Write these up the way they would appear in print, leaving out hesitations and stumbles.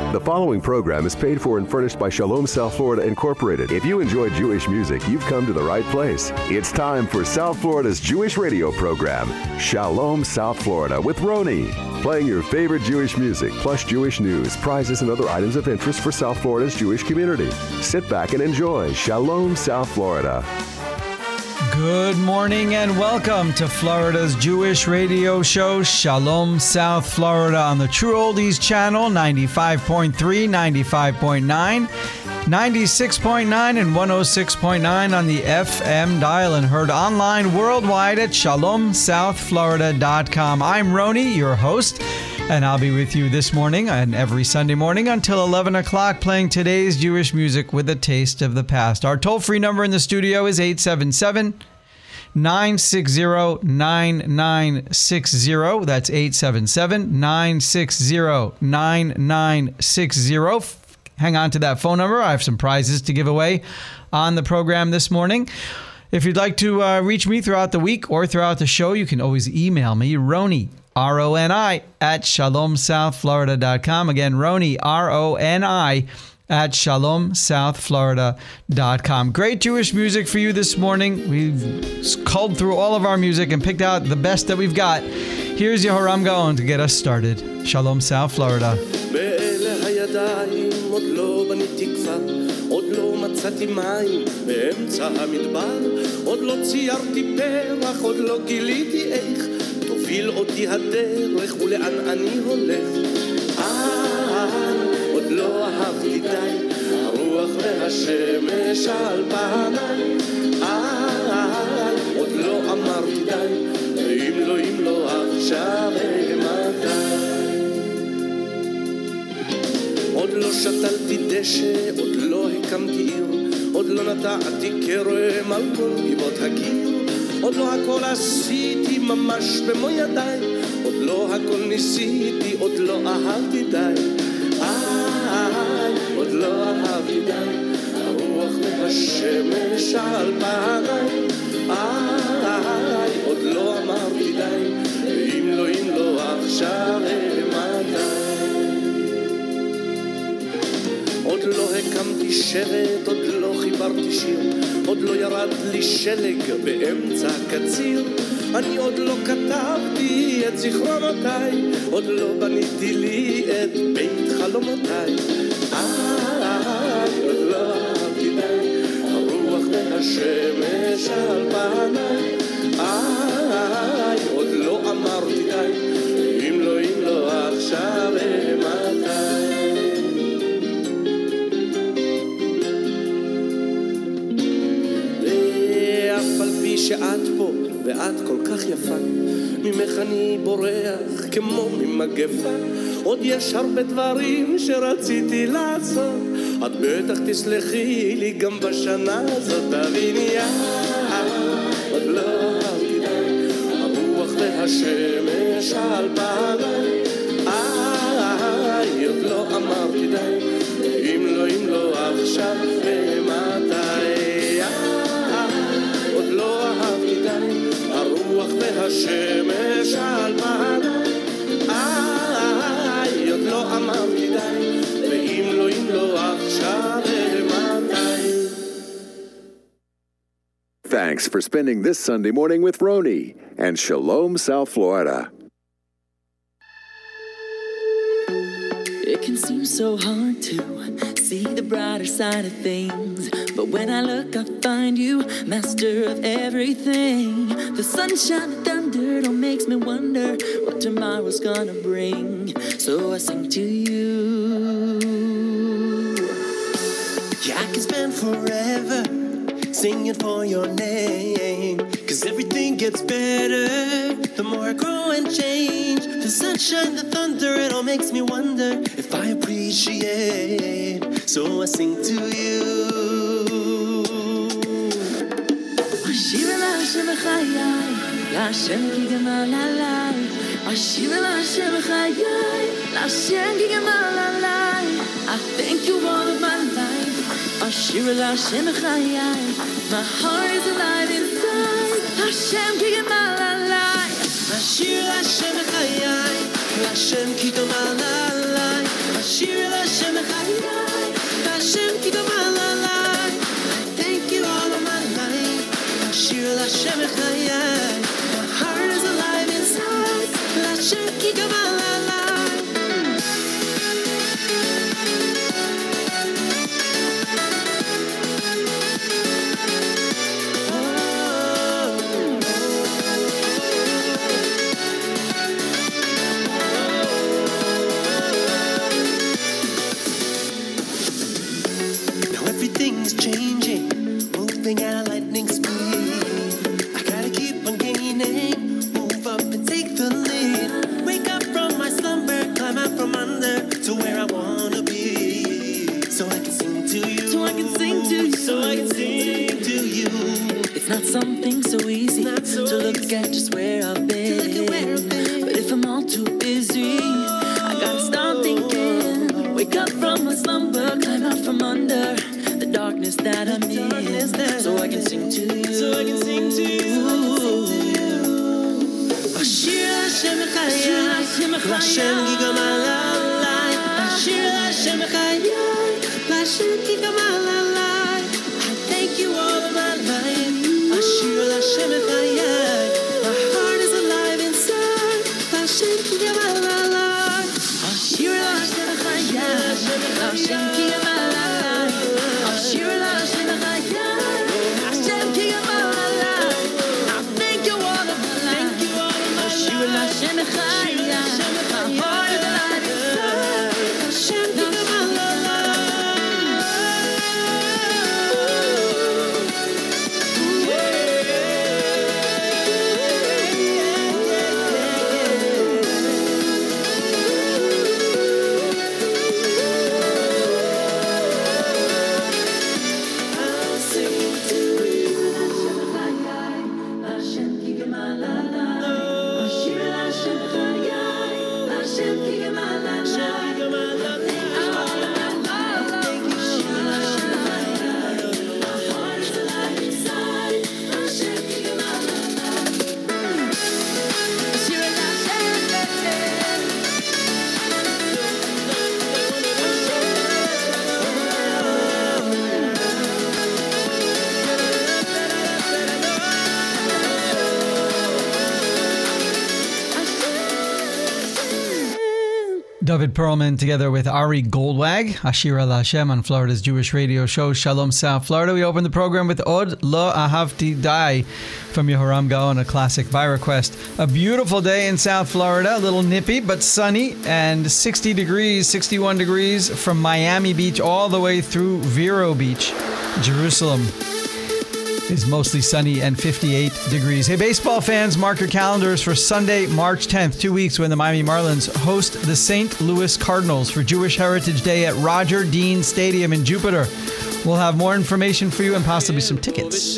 The following program is paid for and furnished by Shalom South Florida Incorporated. If you enjoy Jewish music, you've come to the right place. It's time for South Florida's Jewish radio program, Shalom South Florida with Roni. Playing your favorite Jewish music, plus Jewish news, prizes, and other items of interest for South Florida's Jewish community. Sit back and enjoy Shalom South Florida. Good morning and welcome to Florida's Jewish radio show, Shalom South Florida, on the True Oldies channel, 95.3, 95.9, 96.9, and 106.9 on the FM dial, and heard online worldwide at shalomsouthflorida.com. I'm Roni, your host, and I'll be with you this morning and every Sunday morning until 11 o'clock, playing today's Jewish music with a taste of the past. Our toll-free number in the studio is 877-960-9960. That's 877-960-9960. Hang on to that phone number. I have some prizes to give away on the program this morning. If you'd like to reach me throughout the week or throughout the show, you can always email me, Roni, R-O-N-I, at shalomsouthflorida.com. Again, Roni, R-O-N-I, at shalomsouthflorida.com. Great Jewish music for you this morning. We've culled through all of our music and picked out the best that we've got. Here's Yehoram Gaon to get us started. Shalom South Florida. עוד לא בניתי כפר, עוד לא מצאתי מים באמצע המדבר, עוד לא ציירתי פרח, עוד לא גיליתי איך תוביל אותי הדרך ולאן אני הולך. עוד לא אהבתי די הרוח והשמש על פניי, עוד לא אמרתי די, אם לא עכשיו מתי. עוד לא שתלתי דשא, עוד לא הקמתי עיר, עוד לא נטעתי כרם על כל גבעות הקיר, עוד לא הכל עשיתי ממש במו ידיי, עוד לא הכל ניסיתי, עוד לא אהבתי די, עוד לא אהבתי די, הרוח והשמש על פניי, עוד לא אמרתי די, אם לא עכשיו מתי. עוד לא הקמתי שבט, עוד לא חיברתי שיר, עוד לא ירד לי שלג באמצע הקציר, אני עוד לא כתבתי את זיכרונותיי, עוד לא בניתי לי את בית חלומותיי, עוד לא אהבתי די, הרוח והשמש על פניי, עוד לא אמרתי די, אם לא עכשיו מתי. שאת פה ואת כל כך יפה, ממך אני בורח כמו ממגפה, עוד יש הרבה דברים שרציתי לעשות, את בטח תסלחי לי גם בשנה הזאת, תביני, עוד לא אהבתי די, הרוח והשמש על פניי, עוד לא אמרתי די, אם לא עכשיו ומתי. לא אהבתי די, הרוח והשמש על פניי, עוד לא אמרתי די, ואם לא עכשיו מתי. Thanks for spending this Sunday morning with Roni and Shalom South Florida. It can seem so hard to see the brighter side of things, but when I look I find you master of everything. The sunshine, the thunder, don't makes me wonder what tomorrow's gonna bring, so I sing to you. Yeah, I can spend forever singing for your name, 'cause everything gets better the more I grow and change. The sunshine, the thunder, it all makes me wonder if I appreciate, so I sing to you. Ashir LaHashem b'chayai, LaHashem ki gamal alai. Ashir LaHashem b'chayai, LaHashem ki gamal alai. I thank you all of my life. Ashir LaHashem b'chayai, my heart is alive inside. Hashem ki gamal alai. Ashir LaHashem b'chayai, LaHashem ki gamal alai. Ashir LaHashem Everything's changing, moving at a lightning speed. I gotta keep on gaining, move up and take the lead. Wake up from my slumber, climb out from under to where I wanna be. So I can sing to you, so I can sing to you, so I can sing to you. It's not something so easy to look at just where I've been. But if I'm all too busy, I gotta start thinking. Wake up from my slumber, climb out from under the darkness that I'm in, so I can sing to you. So I can sing to you. Ashir Hashem Chayai, Lashem Gigamal Alai. Ashir Hashem Chayai, Lashem Gigamal Alai. I thank you all of my life. Ashir Hashem Chayai, my heart is alive inside. Lashem Gigamal Alai. Ashir Hashem Chayai, Lashem Gigamal Alai. David Perlman together with Ari Goldwag, Ashira LaHashem on Florida's Jewish radio show Shalom South Florida. We open the program with Od Lo Ahavti Dai from Yehoram Gaon, a classic by request. A beautiful day in South Florida, a little nippy but sunny, and 60 degrees, 61 degrees from Miami Beach all the way through Vero Beach. Jerusalem is mostly sunny and 58 degrees. Hey, baseball fans, mark your calendars for Sunday, March 10th, 2 weeks when the Miami Marlins host the St. Louis Cardinals for Jewish Heritage Day at Roger Dean Stadium in Jupiter. We'll have more information for you and possibly some tickets.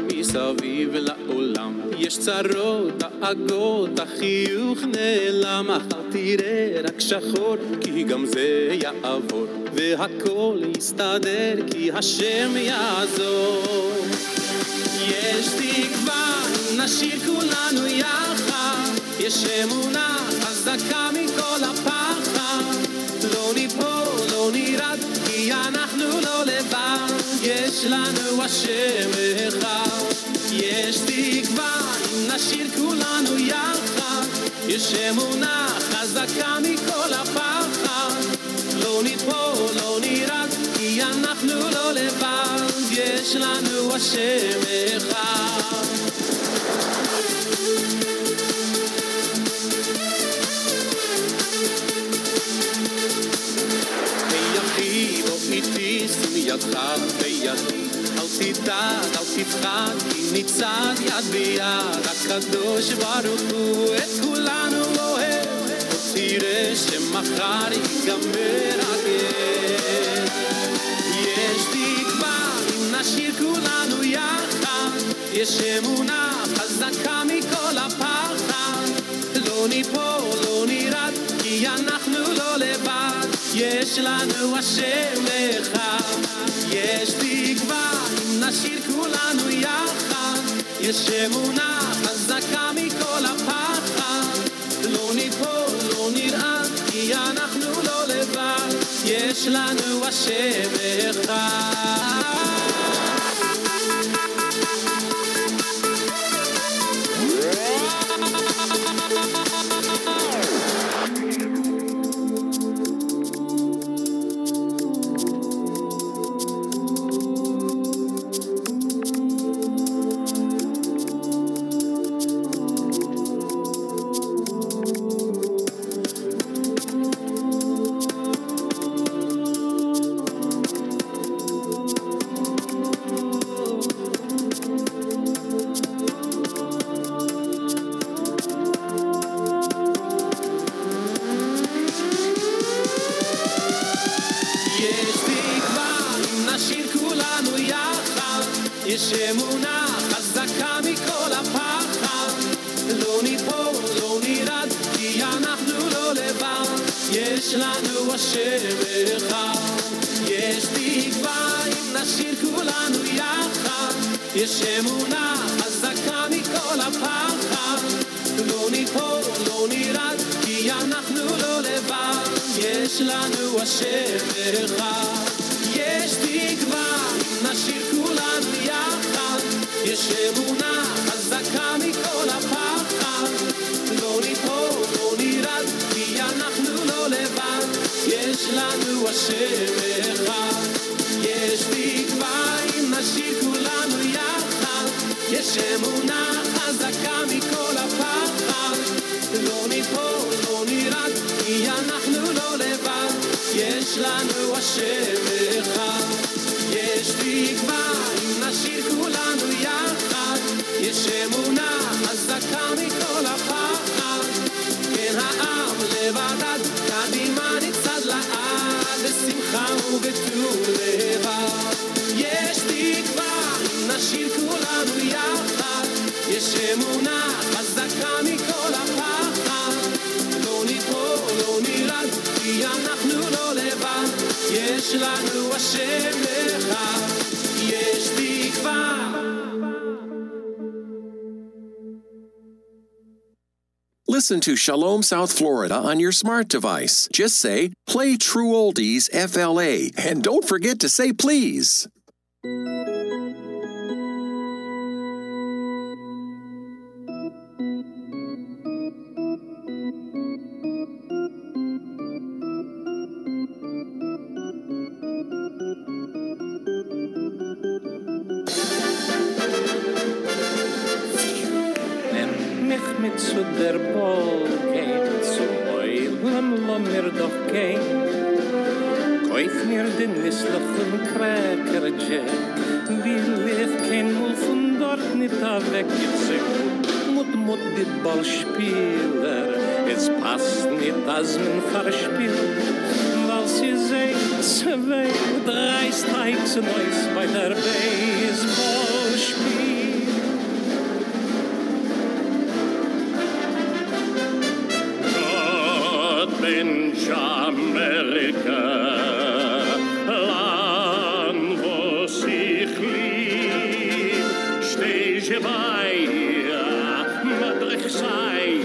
יש צרות, דאגות, החיוך נעלם, תראה רק שחור, כי גם זה יעבור, והכל יסתדר, כי השם יעזור. יש תקווה, נשאיר כולנו יחד, יש אמונה חזקה מכל הפחד, לא ניפול, לא נרד, כי אנחנו לא לבד, יש לנו השם אחד. יש תקווה, נשאיר כולנו יחד, יש אמונה חזקה מכל הפחד, לא ניפול, לא נרד, כי אנחנו לא לבד, יש לנו השם אחד. היחי בוא איתי, שים ידך בידי, אל תדאג, אל תפחד, כי ניצד יד ביד, הקדוש ברוך הוא את כולנו אוהב, תראה שמחר ייגמר הגר. יש תקווה, אם נשאיר כולנו יחד, יש אמונה חזקה מכל הפחד, לא ניפול, לא נרד, כי אנחנו לא לבד, יש לנו השם אחד. יש תקווה, אם נשאיר כולנו יחד, יש אמונה חזקה מכל הפחד, לא ניפול, לא נרעד, כי אנחנו לא לבד, יש לנו השם אחד. יש אמונה חזקה מכל הפחד, לא ניפול, לא נרד, כי אנחנו לא לבד, יש לנו השם אחד. יש תקווה אם נשאיר כולנו יחד, יש אמונה חזקה מכל הפחד, לא ניפול, לא נרד, כי אנחנו לא לבד, יש לנו השם אחד. יש תקווה אם נשאיר כולנו יחד, יש אמונה חזקה מכל הפחד, לא ניפול, לא נרד, כי אנחנו לא לבד, יש לנו השם אחד. יש תקווה אם נשאיר כולנו יחד, יש אמונה חזקה מכל הפחד, לא ניפול, לא נרד, כי אנחנו לא לבד, יש לנו השם אחד. יש תקווה אם נשאיר כולנו יחד, יש אמונה חזקה מכל הפחד, כן העם לבדד, קדימה נצעד לעד, בשמחה ובטוב לבד. יש תקווה אם נשאיר כולנו יחד, יש אמונה חזקה מכל הפחד, לא ניפול, לא נרד, כי אנחנו לא לבד, יש לנו השם אחד. יש תקווה. Listen to Shalom South Florida on your smart device. Just say, play True Oldies FLA, and don't forget to say please. Mit zu der Ball geht, zu heulen, lo mir doch gehen. Kauf mir den nisslichen Cracker Jack, will ich kein Mul von dort nicht weg. Jetzt gut, die Ballspieler, es passt nicht, als man verspielt. Weil sie sehen, zwei, drei Steigs Neues bei der Baseballspiel. Amerika, Land, wo sich lieb, steh ich bei, Madrich sei,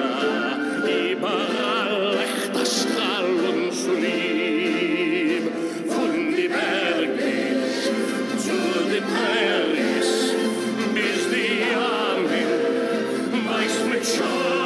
überall echt das Strahl und so lieb, von die Berge zu den Prairies, bis die Armin weiß mit Scheu.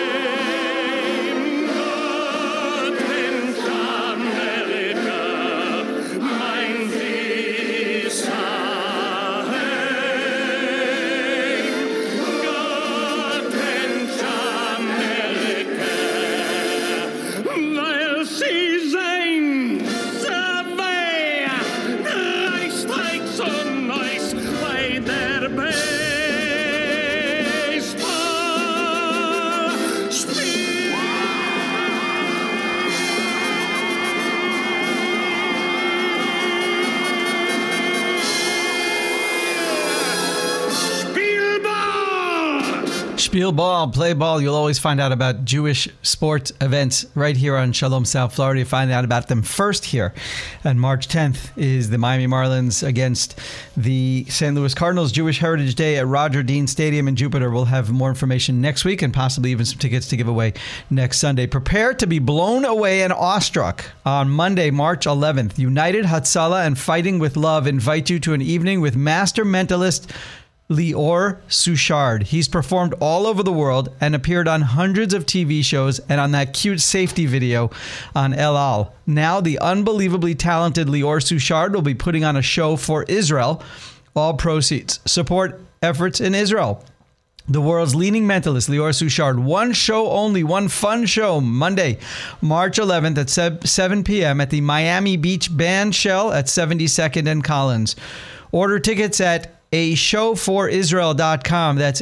Spiel ball, play ball. You'll always find out about Jewish sports events right here on Shalom South Florida. You find out about them first here. And March 10th is the Miami Marlins against the St. Louis Cardinals. Jewish Heritage Day at Roger Dean Stadium in Jupiter. We'll have more information next week and possibly even some tickets to give away next Sunday. Prepare to be blown away and awestruck on Monday, March 11th. United Hatzalah and Fighting with Love invite you to an evening with master mentalist Lior Suchard. He's performed all over the world and appeared on hundreds of TV shows and on that cute safety video on El Al. Now, the unbelievably talented Lior Suchard will be putting on a show for Israel. All proceeds support efforts in Israel. The world's leading mentalist, Lior Suchard. One show only, one fun show, Monday, March 11th at 7 p.m. at the Miami Beach Band Shell at 72nd and Collins. Order tickets at ashowforisrael.com. That's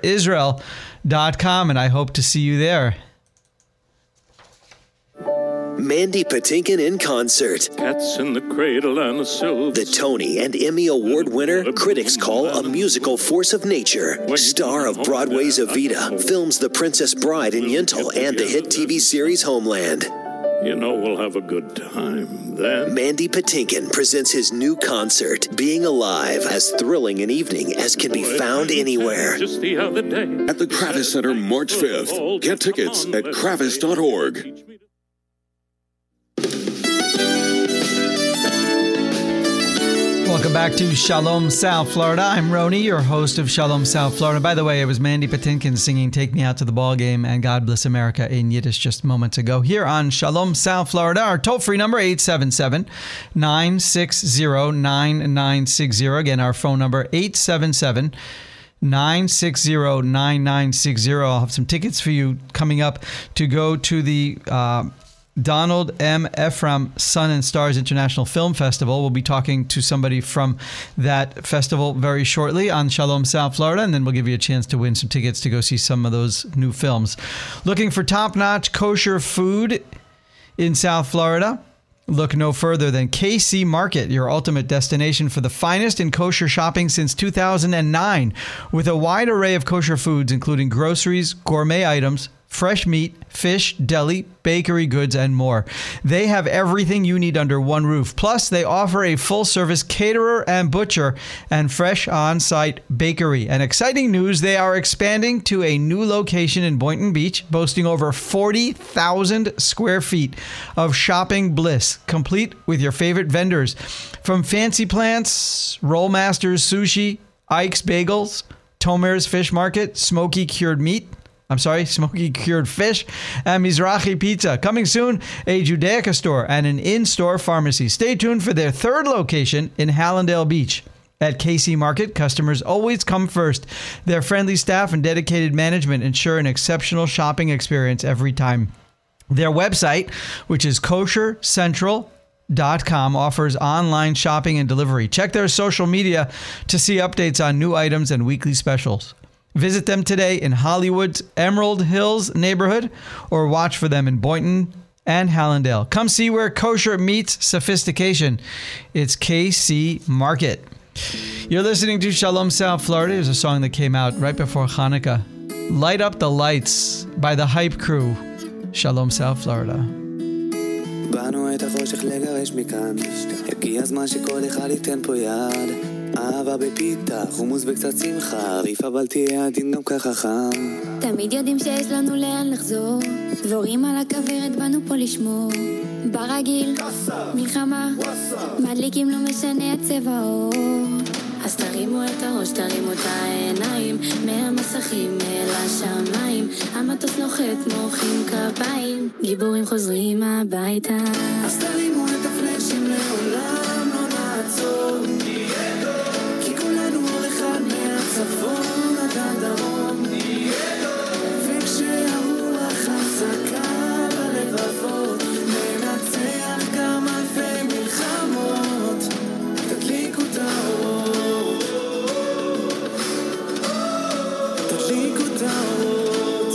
ashowforisrael.com, and I hope to see you there. Mandy Patinkin in concert. Cats in the Cradle and the Silver. The Tony and Emmy Award winner, critics call a musical force of nature. Star of Broadway's Evita, films The Princess Bride in Yentl and the hit TV series Homeland. You know we'll have a good time then. Mandy Patinkin presents his new concert, Being Alive, as thrilling an evening as can be found anywhere. Just the other day. At the Kravis Center, March 5th. Get tickets at kravis.org. Welcome back to Shalom South Florida. I'm Roni, your host of Shalom South Florida. By the way, it was Mandy Patinkin singing Take Me Out to the Ball Game and God Bless America in Yiddish just moments ago. Here on Shalom South Florida, our toll-free number, 877-960-9960. Again, our phone number, 877-960-9960. I'll have some tickets for you coming up to go to the Donald M. Ephraim Sun and Stars International Film Festival. We'll be talking to somebody from that festival very shortly on Shalom South Florida, and then we'll give you a chance to win some tickets to go see some of those new films. Looking for top-notch kosher food in South Florida? Look no further than KC Market, your ultimate destination for the finest in kosher shopping since 2009, with a wide array of kosher foods, including groceries, gourmet items, fresh meat, fish, deli, bakery goods, and more. They have everything you need under one roof. Plus, they offer a full-service caterer and butcher and fresh on-site bakery. And exciting news, they are expanding to a new location in Boynton Beach, boasting over 40,000 square feet of shopping bliss, complete with your favorite vendors. From Fancy Plants, Roll Masters Sushi, Ike's Bagels, Tomer's Fish Market, Smoky Cured Fish, and Mizrahi Pizza. Coming soon, a Judaica store and an in-store pharmacy. Stay tuned for their third location in Hallandale Beach. At KC Market, customers always come first. Their friendly staff and dedicated management ensure an exceptional shopping experience every time. Their website, which is koshercentral.com, offers online shopping and delivery. Check their social media to see updates on new items and weekly specials. Visit them today in Hollywood's Emerald Hills neighborhood or watch for them in Boynton and Hallandale. Come see where kosher meets sophistication. It's KC Market. You're listening to Shalom South Florida. There's a song that came out right before Hanukkah. Light Up the Lights by the Hype Crew. Shalom South Florida. באנו את החושך לגרש מכאן, הגיע הזמן שכל אחד ייתן פה יד. אהבה בפיתה, חומוס וקצת שמחה, ריף אבל תהיה עדין גם ככה חם. תמיד יודעים שיש לנו לאן לחזור, דבורים על הכוורת באנו פה לשמור. ברגיל, מלחמה, מדליקים לא משנה הצבע האור. אז תרימו את הראש, תרימו את העיניים, מהמסכים אל השמיים, המטוס נוחת מוחאים כפיים, גיבורים חוזרים הביתה. אז תרימו את הפלאשים, לעולם לא נעצור, כי כולנו אור אחד מהצפון עד הדרום, וכשהרוח חזקה בלבבות, ננצח גם אלפי מלחמות, תדליקו את האור, תדליקו את האור,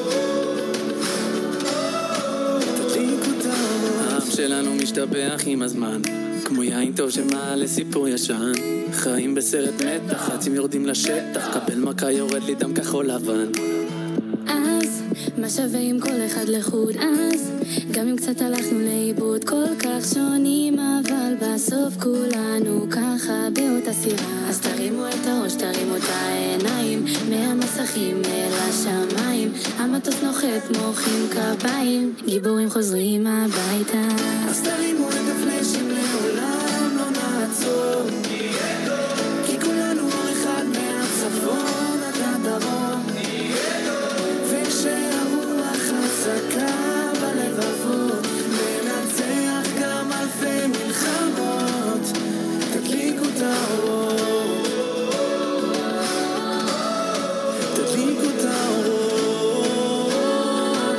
תדליקו את האור. העם שלנו משתבח עם הזמן, כמו יין טוב שמעלה סיפור ישן, חיים בסרט מתח, עצים יורדים לשטח, קבל מכה יורד לי דם כחול לבן. אז מה שווה עם כל אחד לחוד, אז גם אם קצת הלכנו לאיבוד, כל כך שונים אבל בסוף כולנו ככה באותה סירה. אז תרימו את הראש, תרימו את העיניים, מהמסכים אל השמיים, המטוס נוחת מוחאים כפיים, גיבורים חוזרים הביתה. אז תרימו את הפלאשים, לעולם לא נעצור, כי כולנו אור אחד מהצפון עד הדרום, וכשהרוח חזקה בלבבות, ננצח גם אלפי מלחמות, תדליקו את האור, תדליקו את האור,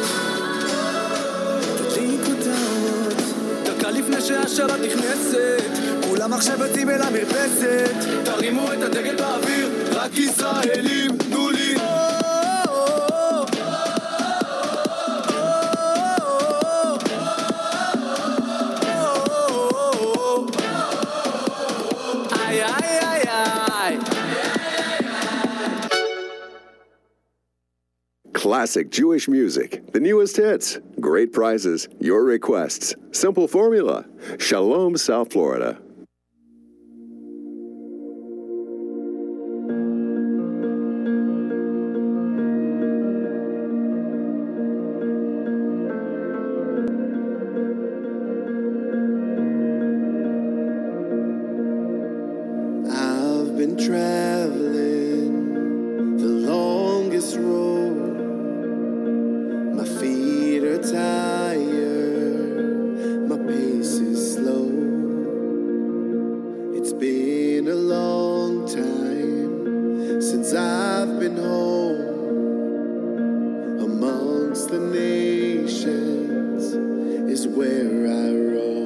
תדליקו את האור. דקה לפני שהשבת נכנסת, כולם עכשיו יוצאים אל המרפסת, תרימו את הדגל באוויר, רק ישראלים, תנו לי. Classic Jewish music, the newest hits, great prizes, your requests. Simple formula. Shalom, South Florida. I've been traveling the longest road. My feet are tired, my pace is slow. It's been a long time since I've been home. Amongst the nations is where I roam.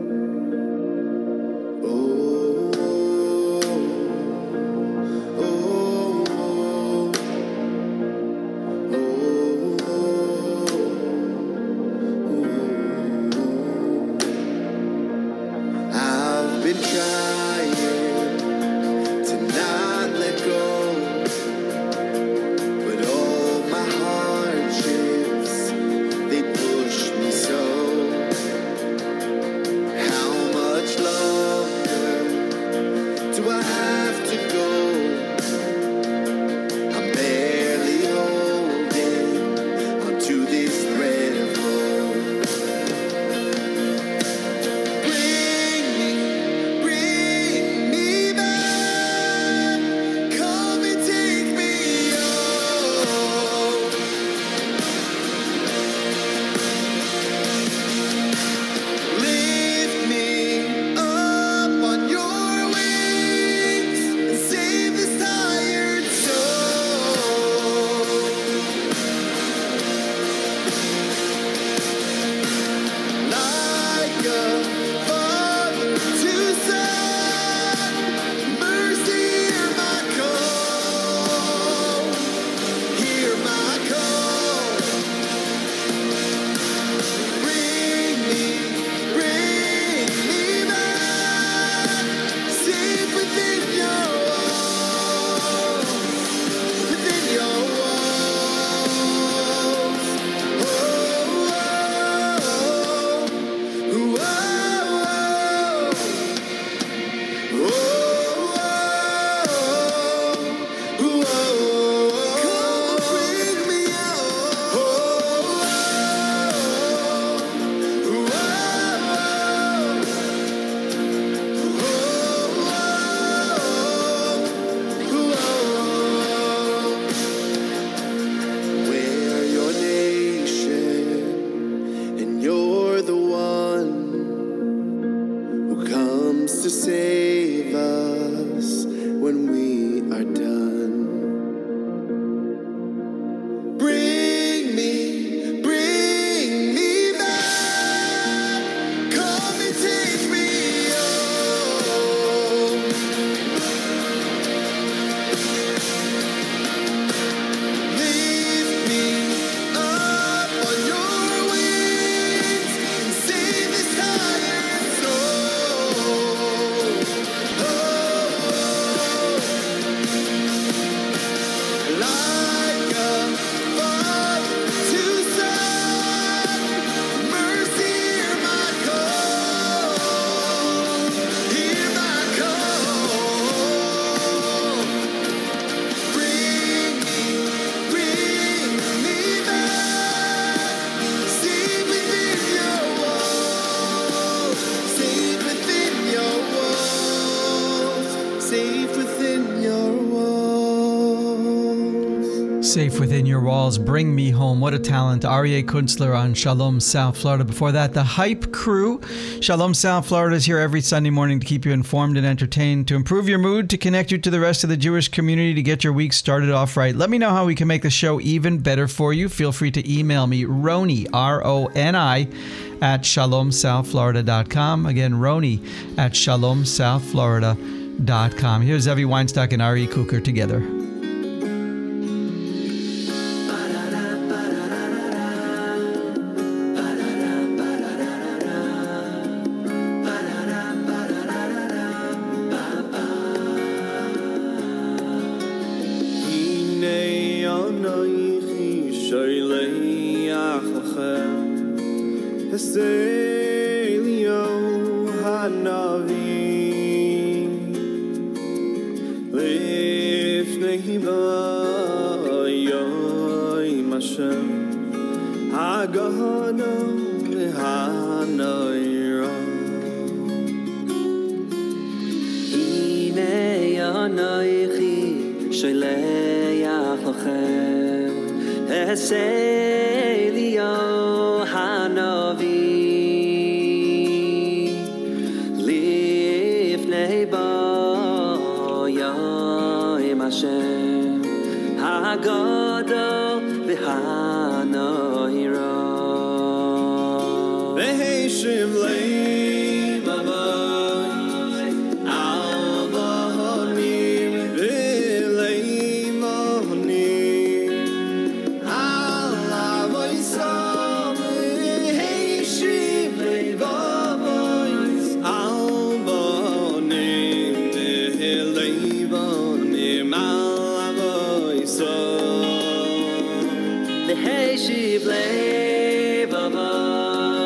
Safe Within Your Walls, Bring Me Home. What a talent. Aryeh Kunstler on Shalom South Florida. Before that, the Hype Crew. Shalom South Florida is here every Sunday morning to keep you informed and entertained, to improve your mood, to connect you to the rest of the Jewish community, to get your week started off right. Let me know how we can make the show even better for you. Feel free to email me, Roni, R-O-N-I, at shalomsouthflorida.com. Again, Roni at shalomsouthflorida.com. Here's Zevi Weinstock and Ari Kuker together. Anoichi שייך לכם הסליו הנביא לפני ביום השם הגדול והנורא הנה אנוכי שולח לכם אליהו הנביא לפני ביום השם הגדול והנורא והשיב לב אבוי על בנים ולב בנים על אבוי סם והשיב לב אבוי על בנים ולב בנים על אבוי סם והשיב לב אבוי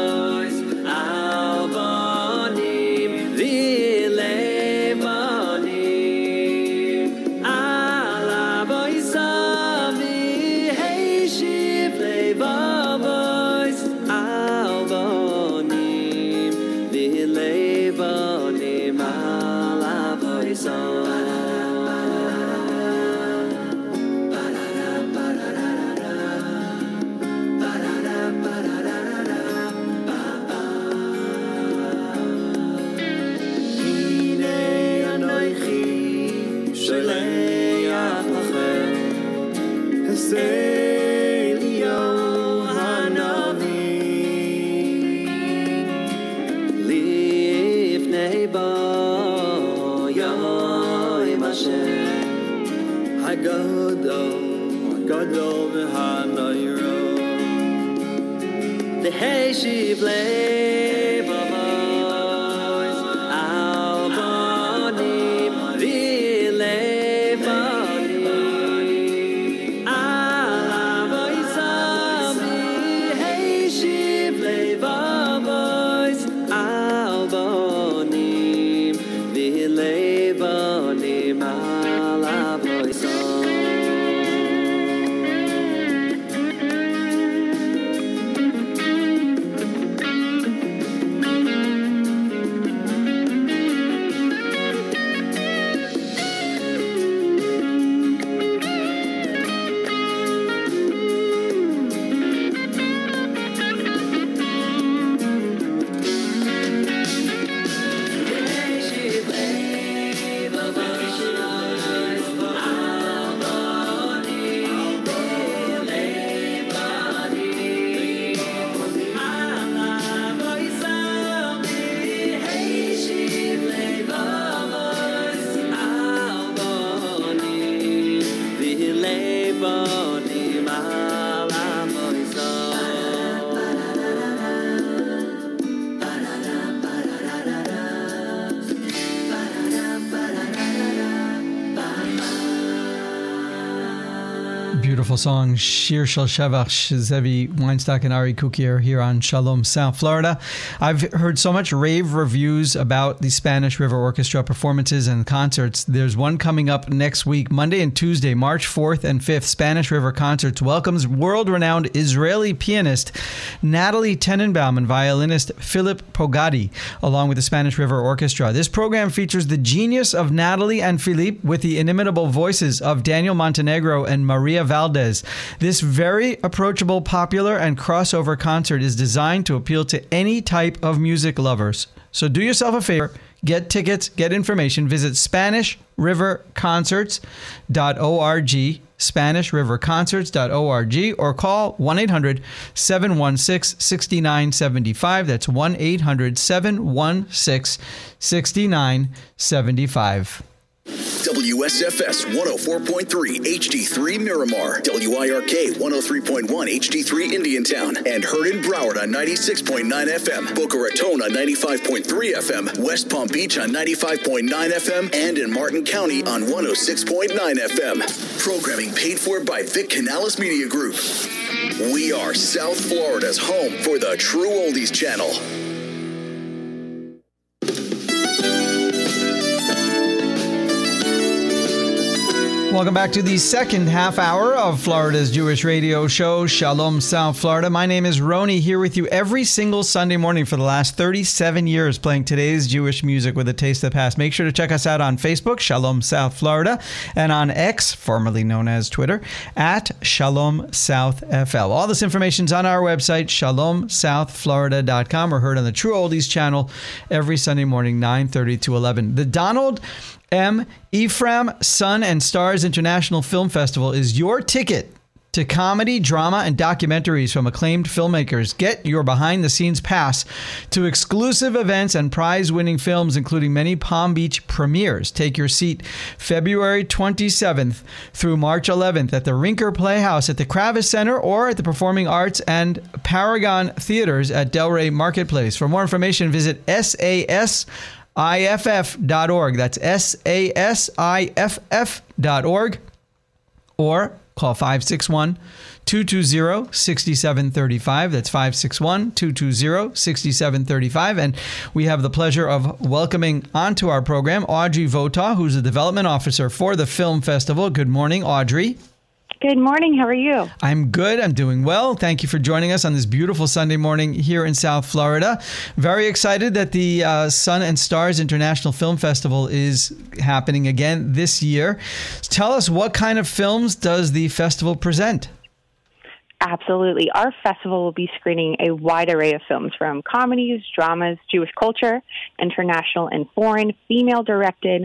Gadol v'hanayro V'heshiv lev avois al bonim v'lev bonim al avoisam v'heshiv lev avois al bonim v'lev bonim al avoisam Beautiful song, Shir Shel Shevach, Zevi Weinstock and Ari Kukier here on Shalom, South Florida. I've heard so much rave reviews about the Spanish River Orchestra performances and concerts. There's one coming up next week, Monday and Tuesday, March 4th and 5th. Spanish River Concerts welcomes world-renowned Israeli pianist Natalie Tenenbaum and violinist Philip Pogadi, along with the Spanish River Orchestra. This program features the genius of Natalie and Philippe with the inimitable voices of Daniel Montenegro and Maria Valdez. This very approachable, popular, and crossover concert is designed to appeal to any type of music lovers. So do yourself a favor, get tickets, get information, visit SpanishRiverConcerts.org, SpanishRiverConcerts.org, or call 1-800-716-6975. That's 1-800-716-6975. WSFS 104.3 HD3 Miramar, WIRK 103.1 HD3 Indiantown, and heard in Broward on 96.9 FM, Boca Raton on 95.3 FM, West Palm Beach on 95.9 FM, and in Martin County on 106.9 FM. Programming paid for by Vic Canales Media Group. We are South Florida's home for the True Oldies Channel. Welcome back to the second half hour of Florida's Jewish radio show, Shalom South Florida. My name is Roni, here with you every single Sunday morning for the last 37 years, playing today's Jewish music with a taste of the past. Make sure to check us out on Facebook, Shalom South Florida, and on X, formerly known as Twitter, at Shalom South FL. All this information is on our website, shalomsouthflorida.com, or heard on the True Oldies channel every Sunday morning, 9:30 to 11. The Donald M. Ephraim Sun and Stars International Film Festival is your ticket to comedy, drama, and documentaries from acclaimed filmmakers. Get your behind-the-scenes pass to exclusive events and prize-winning films, including many Palm Beach premieres. Take your seat February 27th through March 11th at the Rinker Playhouse at the Kravis Center or at the Performing Arts and Paragon Theaters at Delray Marketplace. For more information, visit SASIFF.org. That's SASIFF.org. Or call 561-220-6735. That's 561-220-6735. And we have the pleasure of welcoming onto our program Audrey Votah, who's the development officer for the film festival. Good morning, Audrey. Good morning. How are you? I'm good. I'm doing well. Thank you for joining us on this beautiful Sunday morning here in South Florida. Very excited that the Sun and Stars International Film Festival is happening again this year. Tell us, what kind of films does the festival present? Absolutely. Our festival will be screening a wide array of films, from comedies, dramas, Jewish culture, international and foreign, female-directed,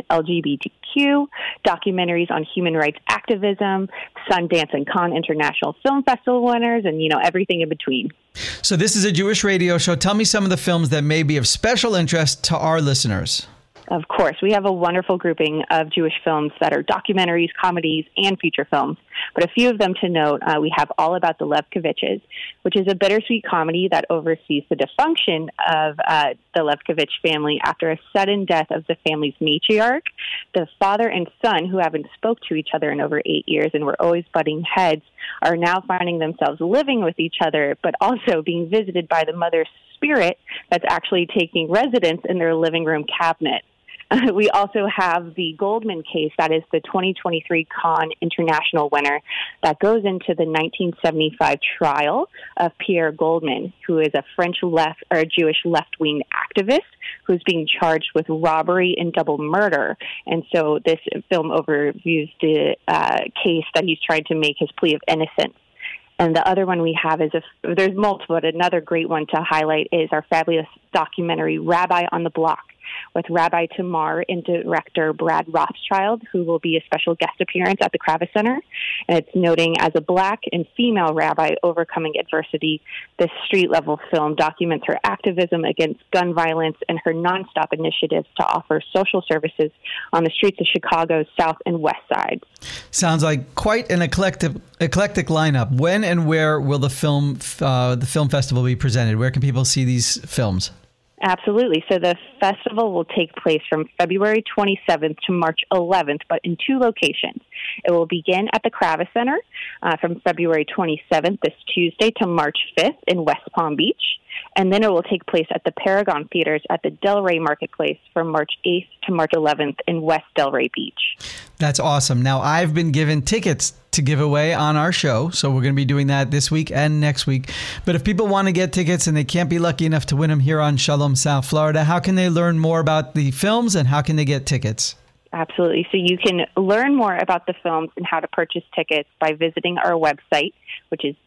LGBTQ, documentaries on human rights activism, Sundance and Cannes International Film Festival winners, and, everything in between. So this is a Jewish radio show. Tell me some of the films that may be of special interest to our listeners. Of course. We have a wonderful grouping of Jewish films that are documentaries, comedies, and feature films. But a few of them to note, we have All About the Levkoviches, which is a bittersweet comedy that oversees the dysfunction of the Levkovich family after a sudden death of the family's matriarch. The father and son, who haven't spoke to each other in over 8 years and were always butting heads, are now finding themselves living with each other, but also being visited by the mother's spirit that's actually taking residence in their living room cabinet. We also have the Goldman case, that is the 2023 Cannes International winner, that goes into the 1975 trial of Pierre Goldman, who is a Jewish left-wing activist who's being charged with robbery and double murder. And so this film overviews the case that he's trying to make his plea of innocence. And the other one we have is, there's multiple, but another great one to highlight is our fabulous documentary, Rabbi on the Block, with Rabbi Tamar and director Brad Rothschild, who will be a special guest appearance at the Kravis Center. And it's noting, as a black and female rabbi overcoming adversity, this street-level film documents her activism against gun violence and her nonstop initiatives to offer social services on the streets of Chicago's South and West Sides. Sounds like quite an eclectic lineup. When and where will the film festival be presented? Where can people see these films? Absolutely. So the festival will take place from February 27th to March 11th, but in two locations. It will begin at the Kravis Center from February 27th, this Tuesday, to March 5th in West Palm Beach. And then it will take place at the Paragon Theaters at the Delray Marketplace from March 8th to March 11th in West Delray Beach. That's awesome. Now, I've been given tickets to give away on our show, so we're going to be doing that this week and next week. But if people want to get tickets and they can't be lucky enough to win them here on Shalom South Florida, how can they learn more about the films and how can they get tickets? Absolutely. So you can learn more about the films and how to purchase tickets by visiting our website, which is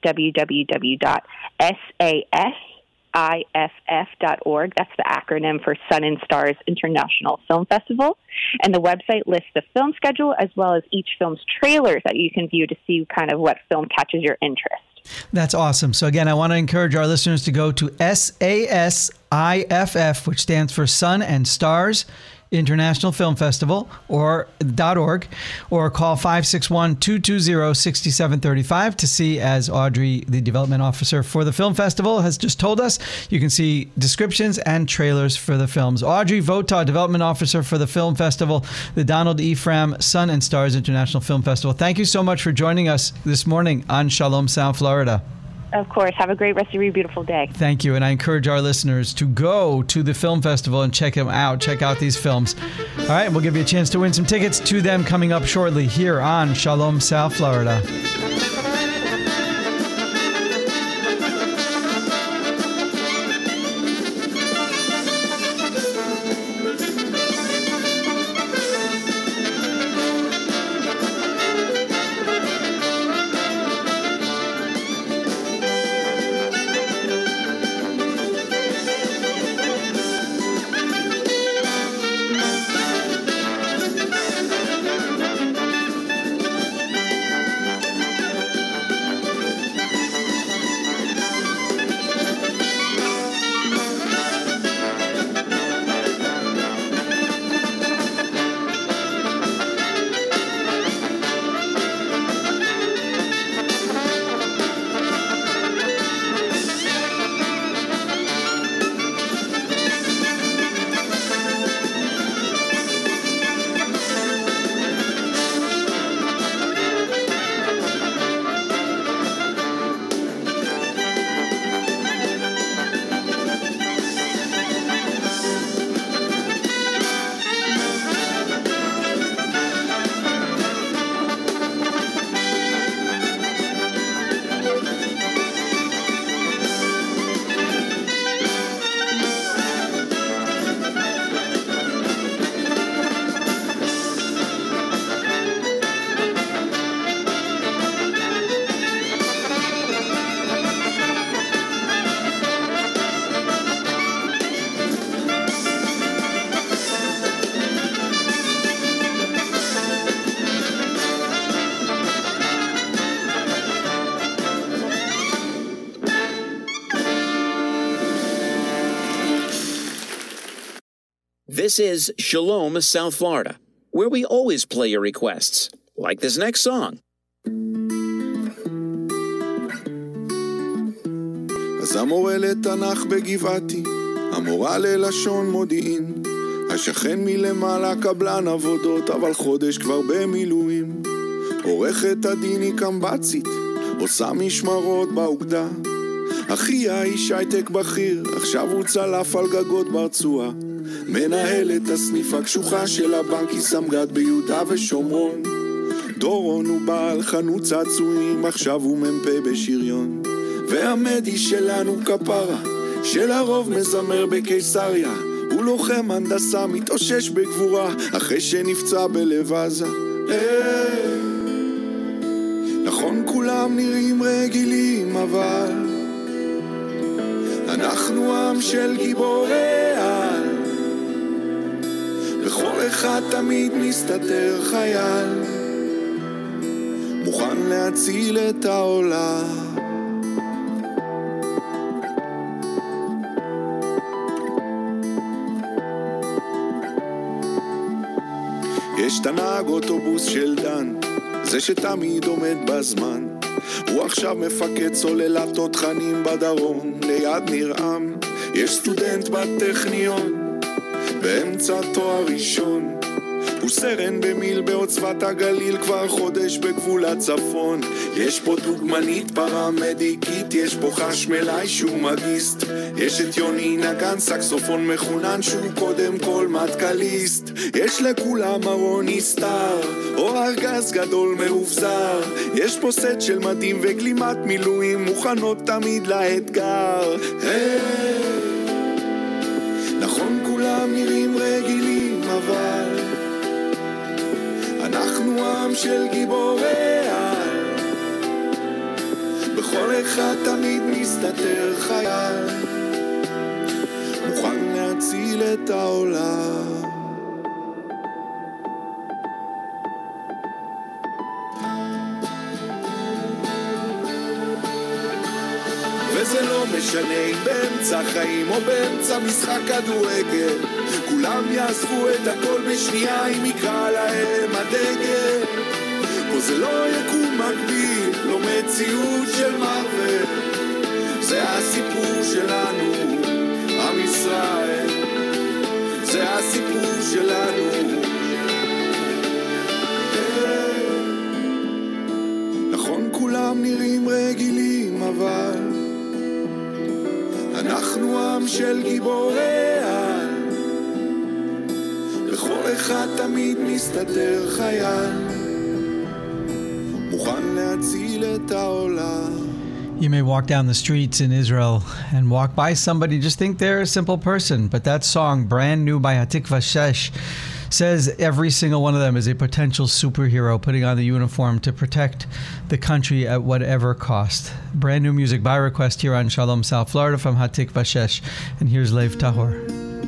www.SASIFF.org. That's the acronym for Sun and Stars International Film Festival. And the website lists the film schedule as well as each film's trailers that you can view to see kind of what film catches your interest. That's awesome. So again, I want to encourage our listeners to go to SASIFF, which stands for Sun and Stars International Film Festival, or .org, or call 561-220-6735 to see, as Audrey, the development officer for the film festival, has just told us. You can see descriptions and trailers for the films. Audrey Votah, development officer for the film festival, the Donald Ephraim Sun and Stars International Film Festival. Thank you so much for joining us this morning on Shalom South Florida. Of course. Have a great rest of your beautiful day. Thank you. And I encourage our listeners to go to the film festival and check them out. Check out these films. All right. We'll give you a chance to win some tickets to them coming up shortly here on Shalom South Florida. This is Shalom, South Florida, where we always play your requests, like this next song. אז המורה לתנ"ך בגבעתי, המורה ללשון מודיעין, השכן מלמעלה קבלן עבודות, אבל חודש כבר במילואים. עורכת הדין היא קמבצית, עושה משמרות באוגדה. אחיה איש הייטק בכיר, עכשיו הוא צלף על גגות ברצועה. מנהלת הסניף הקשוחה של הבנק היא סמג"ד ביהודה ושומרון. דורון הוא בעל חנות צעצועים, עכשיו הוא מ"פ בשריון. והמדי שלנו כפרה, שלרוב מזמר בקיסריה, הוא לוחם הנדסה מתאושש בגבורה, אחרי שנפצע בלב עזה. נכון כולם נראים רגילים, אבל אנחנו עם של גיבורי על, בכל אחד תמיד מסתתר חייל, מוכן להציל את העולם. יש תנהג אוטובוס של דן, זה שתמיד עומד בזמן, הוא עכשיו מפקד סוללת תותחנים בדרום ליד נרעם. יש סטודנט בטכניון באמצע תואר ראשון, הוא סרן במיל בעוצבת הגליל, כבר חודש בגבול הצפון. יש פה דוגמנית פרמדיקית, יש פה חשמלאי שהוא מגיסט, יש את יוני נגן סקסופון מחונן שהוא קודם כל מטקליסט. יש לכולם ארוני סטאר או ארגז גדול מאובזר, יש פה סט של מדים וגלימת מילואים מוכנות תמיד לאתגר. נכון כולם נראים רגילים, אבל אנחנו עם של גיבורי על, בכל אחד תמיד מסתתר חייל, מוכן להציל את העולם. וזה לא משנה אם באמצע חיים או באמצע משחק כדורגל, כולם יעזבו את הכל בשנייה אם יקרא להם הדגל. פה זה לא יקום מקביל, לא מציאות של מרוול, זה הסיפור שלנו, עם ישראל, זה הסיפור שלנו. נכון כולם נראים רגילים, אבל אנחנו עם של גיבורי על, לכל אחד תמיד מסתדר חייל, מוכן להציל את העולם. You may walk down the streets in Israel and walk by somebody, just think they're a simple person. But that song, Brand New by Hatikva Shesh, says every single one of them is a potential superhero putting on the uniform to protect the country at whatever cost. Brand new music by request here on Shalom South Florida from Hatikva Shesh. And here's Lev Tahor.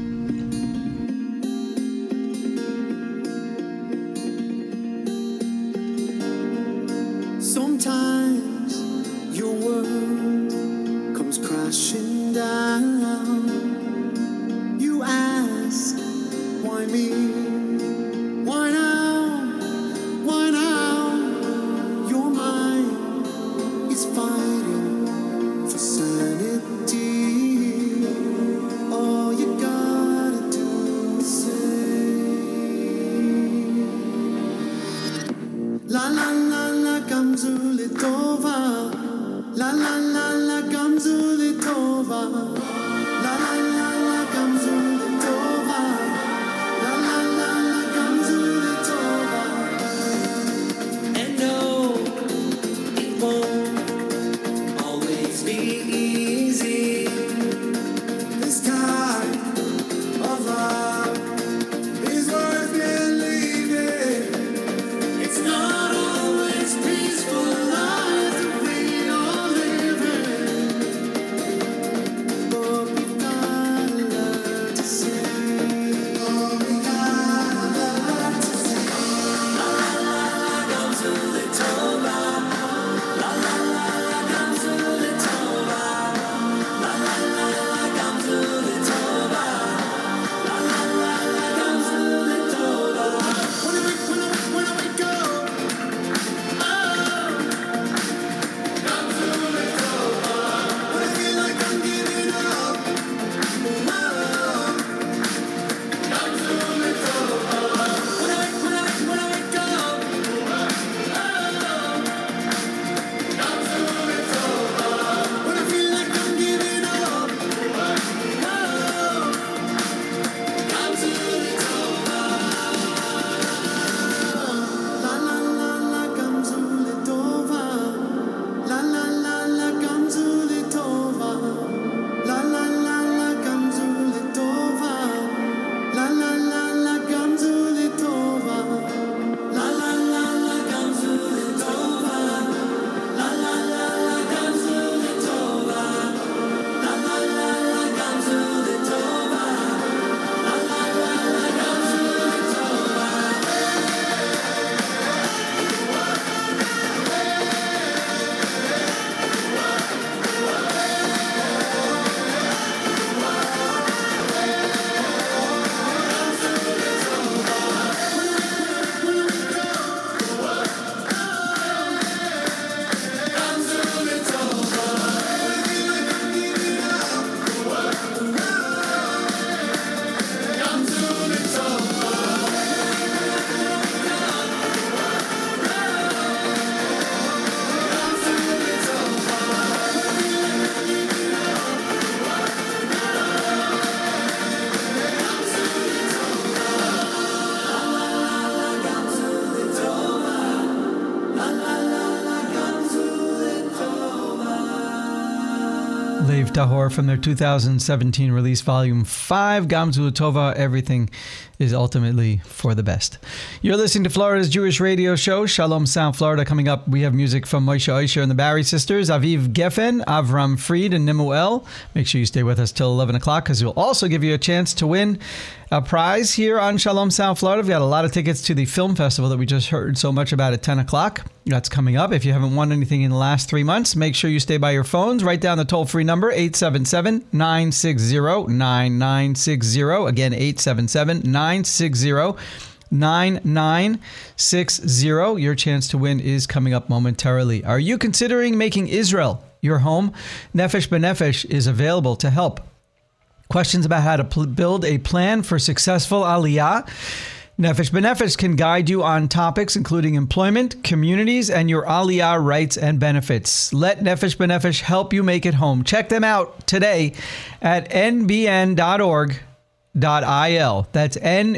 Lev Tahor from their 2017 release, Volume 5, Gamzu Tova, Everything is Ultimately for the Best. You're listening to Florida's Jewish radio show, Shalom South Florida. Coming up, we have music from Moshe Oisher and the Barry Sisters, Aviv Geffen, Avram Fried, and Nimuel. Make sure you stay with us till 11 o'clock because we'll also give you a chance to win a prize here on Shalom South Florida. We've got a lot of tickets to the film festival that we just heard so much about at 10 o'clock. That's coming up. If you haven't won anything in the last 3 months, make sure you stay by your phones. Write down the toll-free number, 877-960-9960. Again, 877-960-9960. Your chance to win is coming up momentarily. Are you considering making Israel your home? Nefesh B'Nefesh is available to help. Questions about how to build a plan for successful aliyah? Nefesh B'Nefesh can guide you on topics including employment, communities, and your Aliyah rights and benefits. Let Nefesh B'Nefesh help you make it home. Check them out today at nbn.org.il. That's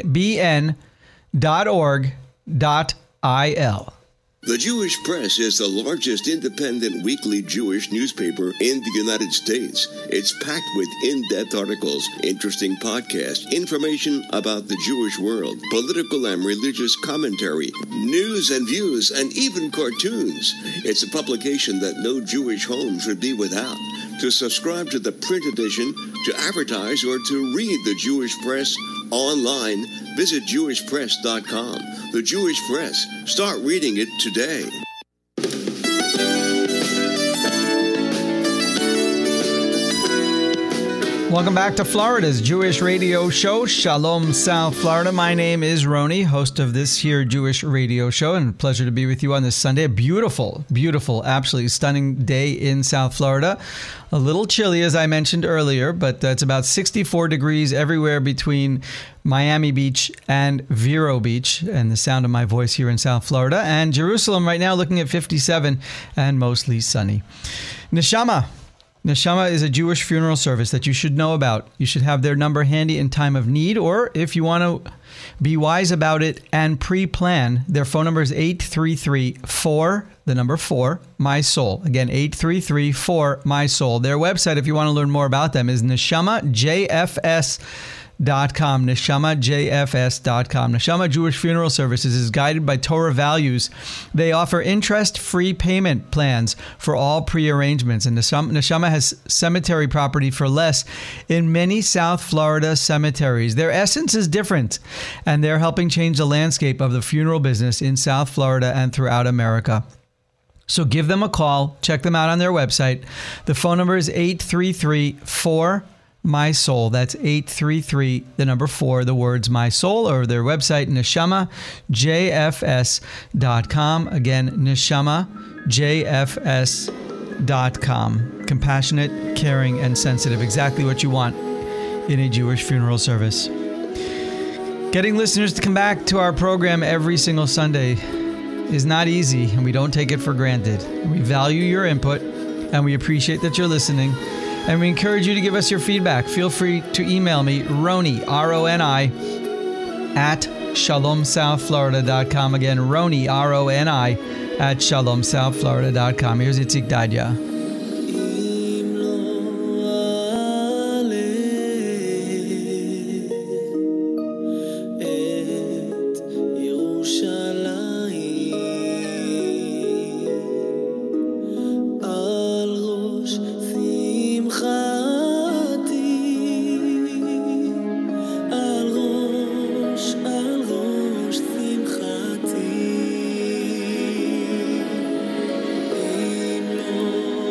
nbn.org.il. The Jewish Press is the largest independent weekly Jewish newspaper in the United States. It's packed with in-depth articles, interesting podcasts, information about the Jewish world, political and religious commentary, news and views, and even cartoons. It's a publication that no Jewish home should be without. To subscribe to the print edition, to advertise, or to read the Jewish Press online, visit jewishpress.com. The Jewish Press. Start reading it today. Welcome back to Florida's Jewish radio show, Shalom South Florida. My name is Roni, host of this here Jewish radio show, and a pleasure to be with you on this Sunday. A beautiful, beautiful, absolutely stunning day in South Florida. A little chilly, as I mentioned earlier, but it's about 64 degrees everywhere between Miami Beach and Vero Beach, and the sound of my voice here in South Florida. And Jerusalem right now looking at 57 and mostly sunny. Neshama. Neshama is a Jewish funeral service that you should know about. You should have their number handy in time of need, or if you want to be wise about it and pre-plan, their phone number is 833-4-4-MY-SOUL. Again, 833-4-MY-SOUL. Their website, if you want to learn more about them, is neshamajfs.com. neshamajfs.com. Neshama Jewish Funeral Services is guided by Torah values. They offer interest-free payment plans for all pre-arrangements, and Neshama has cemetery property for less in many South Florida cemeteries. Their essence is different, and they're helping change the landscape of the funeral business in South Florida and throughout America. So give them a call. Check them out on their website. The phone number is 833-4-MY SOUL. That's 833, the number 4, the words My Soul, or their website, neshamajfs.com. Again, neshamajfs.com. Compassionate, caring, and sensitive. Exactly what you want in a Jewish funeral service. Getting listeners to come back to our program every single Sunday is not easy, and we don't take it for granted. We value your input, and we appreciate that you're listening. And we encourage you to give us your feedback. Feel free to email me, Roni, R-O-N-I, at shalomsouthflorida.com. Again, Roni, R-O-N-I, at shalomsouthflorida.com. Here's Itzik Dadya. שמחתי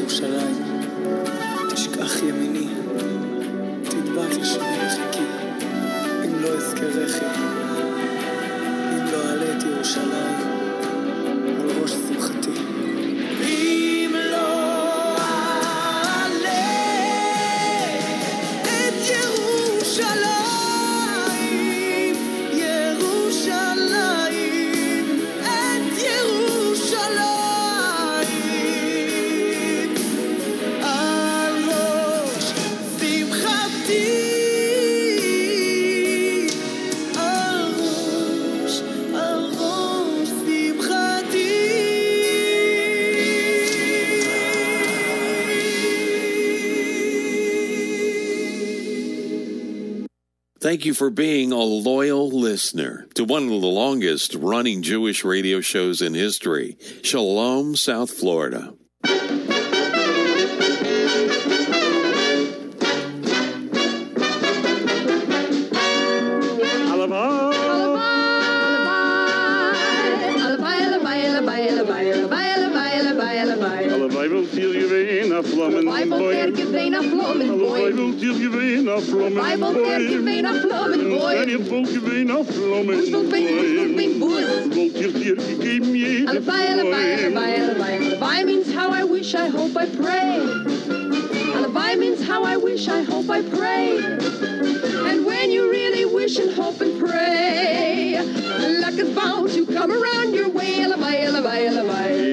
ירושלים, תשכח ימיני, תדבק לשמי לחיקי, אם לא אזכרכי, אם לא אעלה את ירושלים, על ראש שמחתי. אם לא אעלה את ירושלים, ירושלים, את ירושלים, על ראש שמחתי, על ראש שמחתי. Thank you for being a loyal listener to one of the longest running Jewish radio shows in history, Shalom, South Florida. Alabai means how I wish, I hope, I pray. Alabai means how I wish, I hope, I pray. And when you really wish and hope and pray, luck is bound to come around your way. Alabai, alabai, alabai.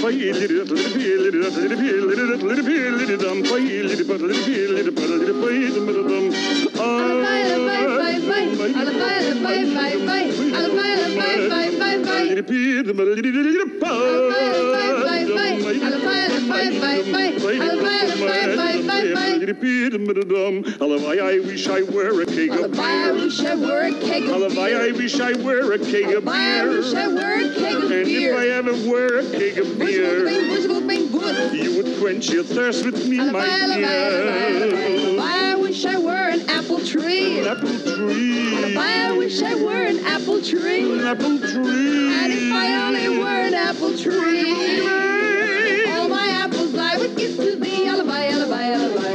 I wish I were a keg of beer. I wish I were a keg of beer. I wish I were a keg of beer. I wish I were a keg of And beer. if I ever were a keg of beer, you would quench your thirst with me, my dear. I wish I were an apple tree. An apple tree. I wish I were an apple tree. An apple tree. And if I only were an apple tree, all my apples I would give to thee. Alabai, alabai, alabai.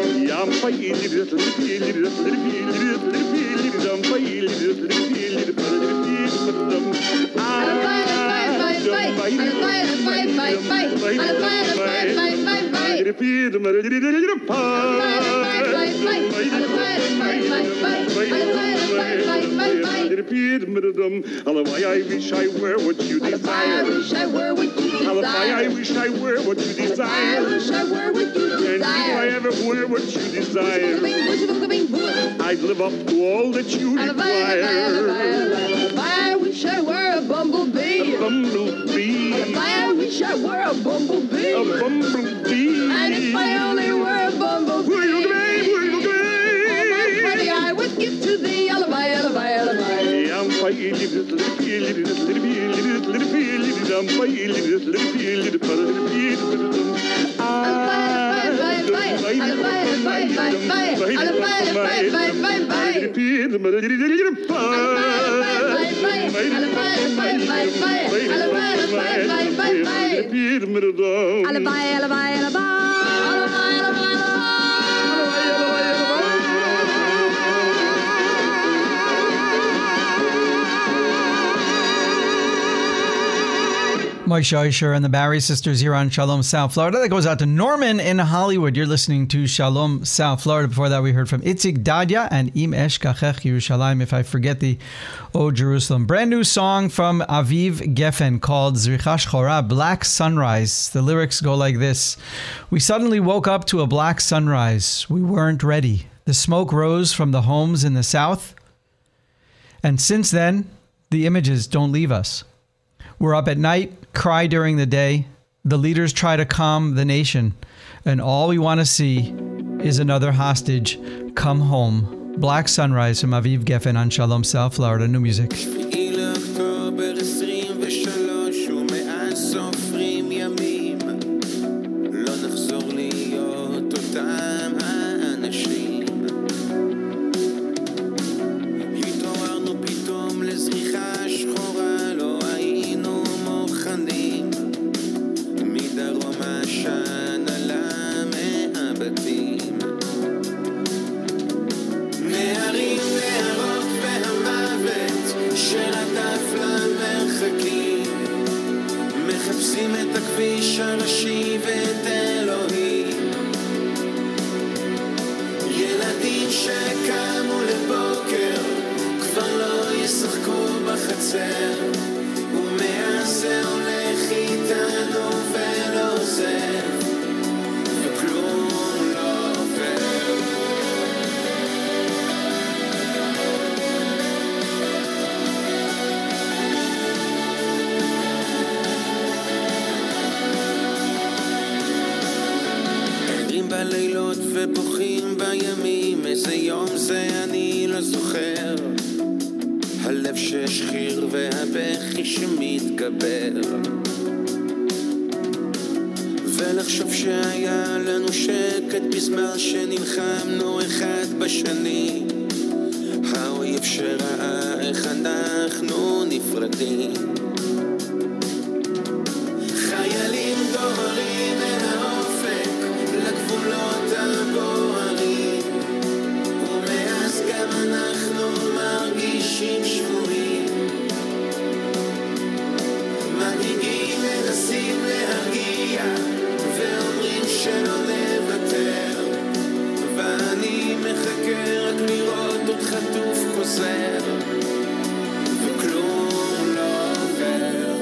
I wish I were what you desire. I wish I were what you desire. I wish I were what you desire. I wish I were what you desire. And if I ever were what you desire, I'd live up to all that you require. I wish I were a bumblebee. A bumblebee. I wish I were a bumblebee. A bumblebee. And if I only were a bumblebee, all my honey I would give to thee. Alabai, alabai, alabai. Moshe Oisher and the Barry sisters here on Shalom South Florida. That goes out to Norman in Hollywood. You're listening to Shalom South Florida. Before that, we heard from Itzik Dadia and Im Eshkachech Yerushalayim, if I forget the O Jerusalem. Brand new song from Aviv Geffen called Zricha Shchora, Black Sunrise. The lyrics go like this. We suddenly woke up to a black sunrise. We weren't ready. The smoke rose from the homes in the south. And since then, the images don't leave us. We're up at night, cry during the day. The leaders try to calm the nation. And all we want to see is another hostage come home. Black Sunrise from Aviv Geffen on Shalom South Florida. New music. עשן עלה חוצים את הכביש הראשי ואת אלוהים, ילדים שקמו לבוקר כבר לא ישחקו בחצר, ומאז זה הולך איתנו ולא עוזב, וכלום לא עובר. ערים בלילות ובוכים בימים, איזה יום זה אני לא זוכר, הלב ששחיר והבכי שמתגבר, ולחשוב שהיה לנו שקט בזמן שנלחמנו אחד בשני, האויב שראה איך אנחנו נפרדים, חיילים דוהרים אל האופק לגבולות הבוערים, ומאז גם אנחנו מרגישים שבויים, מנהיגים מנסים להרגיע ואומרים שלא נוותר, ואני מחכה רק לראות עוד חטוף חוזר, וכלום לא עובר.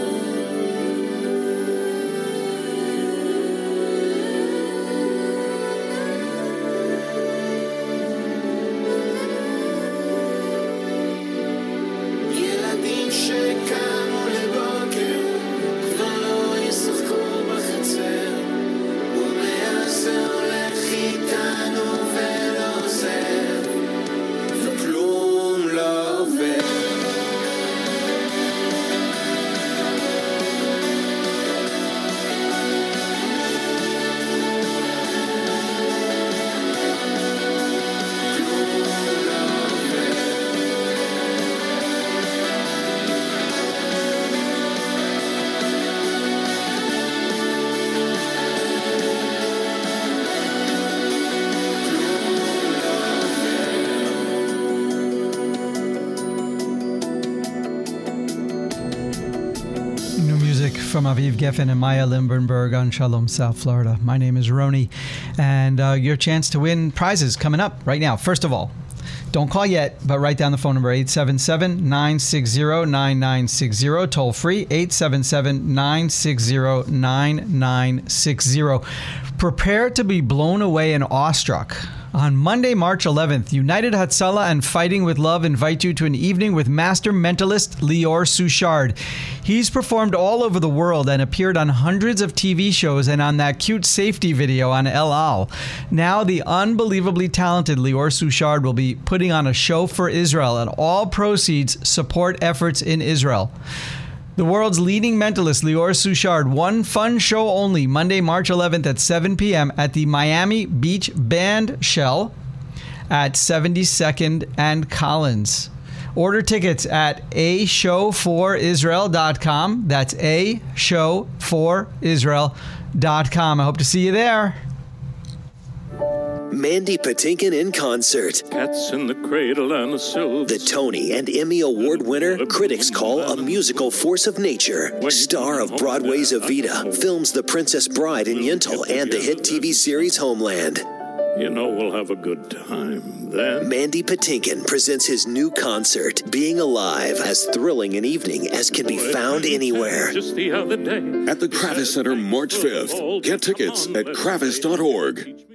ילדים שקמו לבוקר כבר לא ישחקו בחצר, ומאז זה הולך איתנו ולא עוזב, וכלום לא עובר. From Aviv Geffen and Maya Limbenberg on Shalom South Florida. My name is Roni, and your chance to win prizes coming up right now. First of all, don't call yet, but write down the phone number 877-960-9960, toll free 877-960-9960. Prepare to be blown away and awestruck. On Monday, March 11th, United Hatzalah and Fighting with Love invite you to an evening with master mentalist Lior Suchard. He's performed all over the world and appeared on hundreds of TV shows and on that cute safety video on El Al. Now, the unbelievably talented Lior Suchard will be putting on a show for Israel, and all proceeds support efforts in Israel. The world's leading mentalist, Lior Suchard, one fun show only, Monday, March 11th at 7 p.m. at the Miami Beach Band Shell at 72nd and Collins. Order tickets at ashowforisrael.com. That's ashowforisrael.com. I hope to see you there. Mandy Patinkin in concert. Cats in the cradle and the silver. The Tony and Emmy Award winner, critics call a musical force of nature. Star of Broadway's Evita, films The Princess Bride in Yentl and the hit TV series Homeland. You know we'll have a good time then. Mandy Patinkin presents his new concert, Being Alive, as thrilling an evening as can be found anywhere. Just the other day. At the Kravis Center, March 5th. Get tickets at kravis.org.